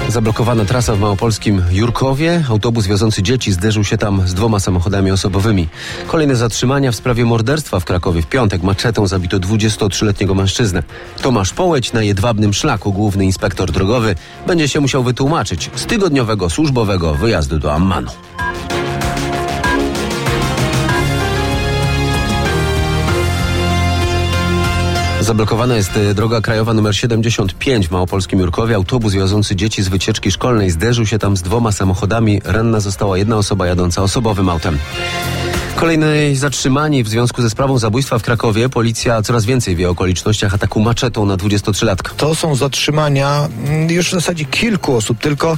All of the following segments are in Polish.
Zablokowana trasa w małopolskim Jurkowie. Autobus wiozący dzieci zderzył się tam z 2 samochodami osobowymi. Kolejne zatrzymania w sprawie morderstwa w Krakowie. W piątek maczetą zabito 23-letniego mężczyznę. Tomasz Połeć na jedwabnym szlaku. Główny inspektor drogowy będzie się musiał wytłumaczyć z tygodniowego służbowego wyjazdu do Ammanu. Zablokowana jest droga krajowa nr 75 w małopolskim Jurkowie. Autobus wiozący dzieci z wycieczki szkolnej zderzył się tam z 2 samochodami. Ranna została 1 osoba jadąca osobowym autem. Kolejne zatrzymanie w związku ze sprawą zabójstwa w Krakowie. Policja coraz więcej wie o okolicznościach ataku maczetą na 23-latka. To są zatrzymania już w zasadzie kilku osób, tylko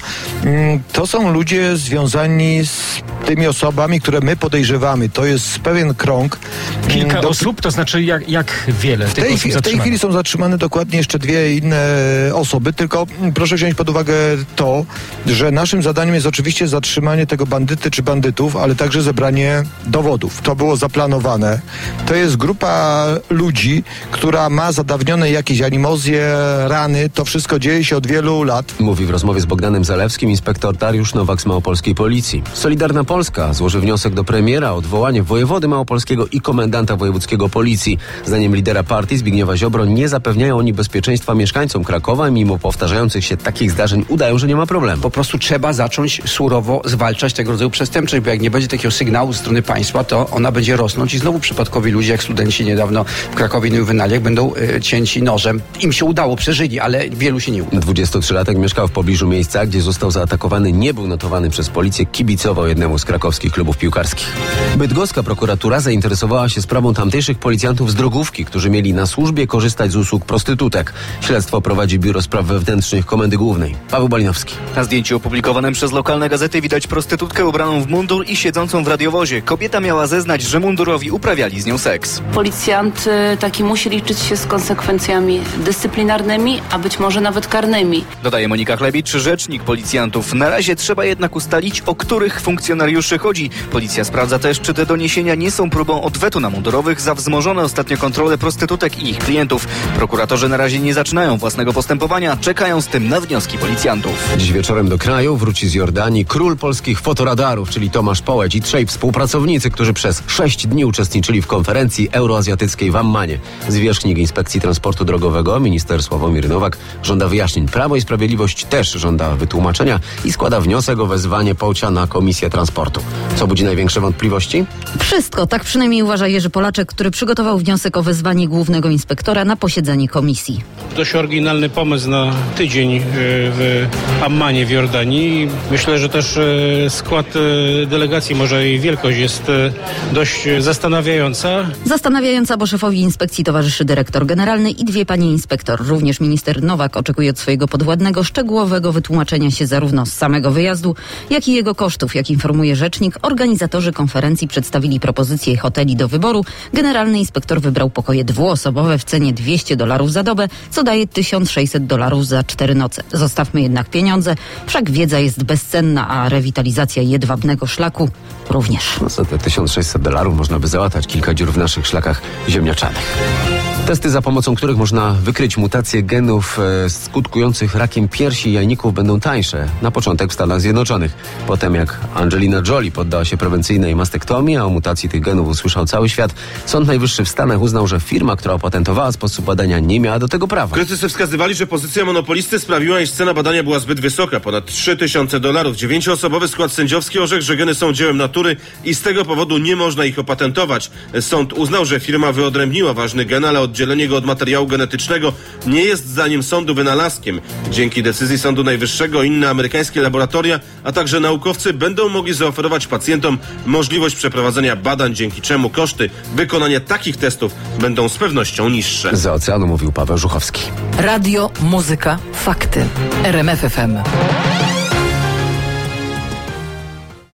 to są ludzie związani z tymi osobami, które my podejrzewamy. To jest pewien krąg. Kilka osób? To znaczy jak wiele tych osób zatrzymanych? W tej chwili są zatrzymane dokładnie jeszcze 2 inne osoby, tylko proszę wziąć pod uwagę to, że naszym zadaniem jest oczywiście zatrzymanie tego bandyty czy bandytów, ale także zebranie dowodów. To było zaplanowane. To jest grupa ludzi, która ma zadawnione jakieś animozje, rany. To wszystko dzieje się od wielu lat. Mówi w rozmowie z Bogdanem Zalewskim inspektor Dariusz Nowak z małopolskiej policji. Solidarna Polska złoży wniosek do premiera o odwołanie wojewody małopolskiego i komendanta wojewódzkiego policji. Zdaniem lidera partii Zbigniewa Ziobro nie zapewniają oni bezpieczeństwa mieszkańcom Krakowa. Mimo powtarzających się takich zdarzeń udają, że nie ma problemu. Po prostu trzeba zacząć surowo zwalczać tego rodzaju przestępczość, bo jak nie będzie takiego sygnału ze strony państwa, to ona będzie rosnąć i znowu przypadkowi ludzie, jak studenci niedawno w Krakowie i Juwenaliach, będą cięci nożem. Im się udało, przeżyli, ale wielu się nie udało. 23-latek mieszkał w pobliżu miejsca, gdzie został zaatakowany, nie był notowany przez policję, kibicował jednemu z krakowskich klubów piłkarskich. Bydgoska prokuratura zainteresowała się sprawą tamtejszych policjantów z Drogówki, którzy mieli na służbie korzystać z usług prostytutek. Śledztwo prowadzi Biuro Spraw Wewnętrznych Komendy Głównej. Paweł Balinowski. Na zdjęciu opublikowanym przez lokalne gazety widać prostytutkę ubraną w mundur i siedzącą w radiowozie. Kobieta miała zeznać, że mundurowi uprawiali z nią seks. Policjant taki musi liczyć się z konsekwencjami dyscyplinarnymi, a być może nawet karnymi. Dodaje Monika Chlebicz, rzecznik policjantów. Na razie trzeba jednak ustalić, o których funkcjonariuszy chodzi. Policja sprawdza też, czy te doniesienia nie są próbą odwetu na mundurowych za wzmożone ostatnio kontrole prostytutek i ich klientów. Prokuratorzy na razie nie zaczynają własnego postępowania, czekają z tym na wnioski policjantów. Dziś wieczorem do kraju wróci z Jordanii król polskich fotoradarów, czyli Tomasz Połeć i 3 współpracownicy, którzy przez 6 dni uczestniczyli w konferencji euroazjatyckiej w Ammanie. Zwierzchnik Inspekcji Transportu Drogowego, minister Sławomir Nowak, żąda wyjaśnień. Prawo i Sprawiedliwość też żąda wytłumaczenia i składa wniosek o wezwanie Połcia na Komisję Transportu. Co budzi największe wątpliwości? Wszystko. Tak przynajmniej uważa Jerzy Polaczek, który przygotował wniosek o wezwanie głównego inspektora na posiedzenie komisji. Dość oryginalny pomysł na tydzień w Ammanie w Jordanii. Myślę, że też skład delegacji, może jej wielkość jest dość zastanawiająca. Zastanawiająca, bo szefowi inspekcji towarzyszy dyrektor generalny i 2 panie inspektor. Również minister Nowak oczekuje od swojego podwładnego szczegółowego wytłumaczenia się zarówno z samego wyjazdu, jak i jego kosztów. Jak informuje rzecznik, organizatorzy konferencji przedstawili propozycje hoteli do wyboru. Generalny inspektor wybrał pokoje 2-osobowe w cenie $200 za dobę, co daje $1600 za 4 noce. Zostawmy jednak pieniądze, wszak wiedza jest bezcenna, a rewitalizacja jedwabnego szlaku również. No za te $1600 można by załatać kilka dziur w naszych szlakach ziemniaczanych. Testy, za pomocą których można wykryć mutacje genów skutkujących rakiem piersi i jajników, będą tańsze. Na początek w Stanach Zjednoczonych. Potem jak Angelina Jolie poddała się prewencyjnej mastektomii, a o mutacji tych genów usłyszał cały świat, Sąd Najwyższy w Stanach uznał, że firma, która opatentowała sposób badania, nie miała do tego prawa. Krytycy wskazywali, że pozycja monopolisty sprawiła, iż cena badania była zbyt wysoka, ponad $3000. 9-osobowy skład sędziowski orzekł, że geny są dziełem natury i z tego powodu nie można ich opatentować. Sąd uznał, że firma wyodrębniła ważny gen, ale oddzielenie go od materiału genetycznego nie jest zdaniem sądu wynalazkiem. Dzięki decyzji Sądu Najwyższego inne amerykańskie laboratoria, a także naukowcy będą mogli zaoferować pacjentom możliwość przeprowadzenia badań, dzięki czemu koszty wykonania takich testów będą z pewnością niższe. Za oceanu mówił Paweł Żuchowski. Radio, muzyka, fakty. RMF FM.